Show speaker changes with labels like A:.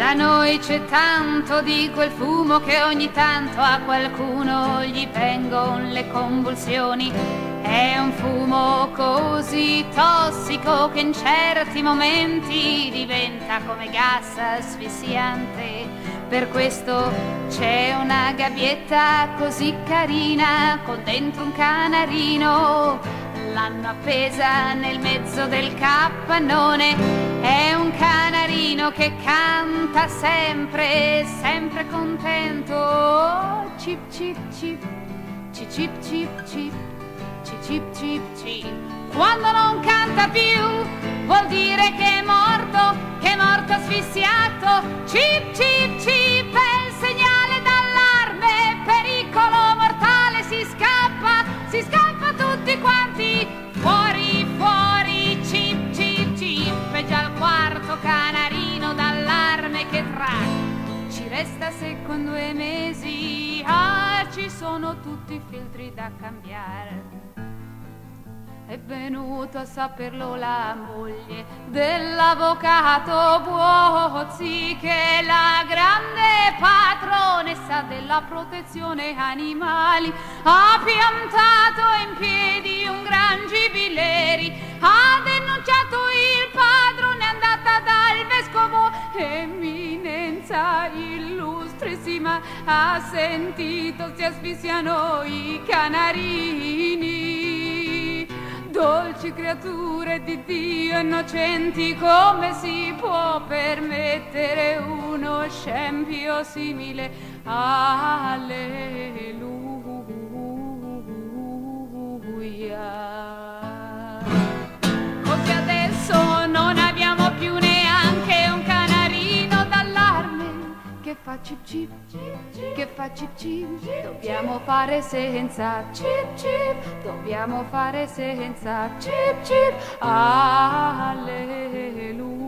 A: Da noi c'è tanto di quel fumo che ogni tanto a qualcuno gli vengono le convulsioni. È un fumo così tossico che in certi momenti diventa come gas asfissiante. Per questo c'è una gabbietta così carina con dentro un canarino. L'hanno appesa nel mezzo del capannone. È un canarino che canta sempre, sempre contento. Cip cip cip, cip cip cip cip, cip cip cip cip. Quando non canta più vuol dire che è morto asfissiato. Cip cip cip è il segnale d'allarme, pericolo mortale, si scappa tutti quanti. Fuori, fuori, cip cip cip, è già il quarto canarino d'allarme che ci resta secco in 2 mesi. Ah, ci sono tutti i filtri da cambiare. È venuto a saperlo la moglie dell'avvocato Buozzi, che è la grande patronessa della protezione animali. Ha piantato in piedi un gran gibilleri, ha denunciato il padrone, è andata dal vescovo. Eminenza illustrissima, ha sentito, si asfissiano i canarini. Dolci creature di Dio innocenti, come si può permettere uno scempio simile? Alleluia. Così adesso non abbiamo più neanche un canarino d'allarme che fa cip cip, che fa cip cip. Dobbiamo fare senza cip cip, dobbiamo fare senza cip cip. Alleluia.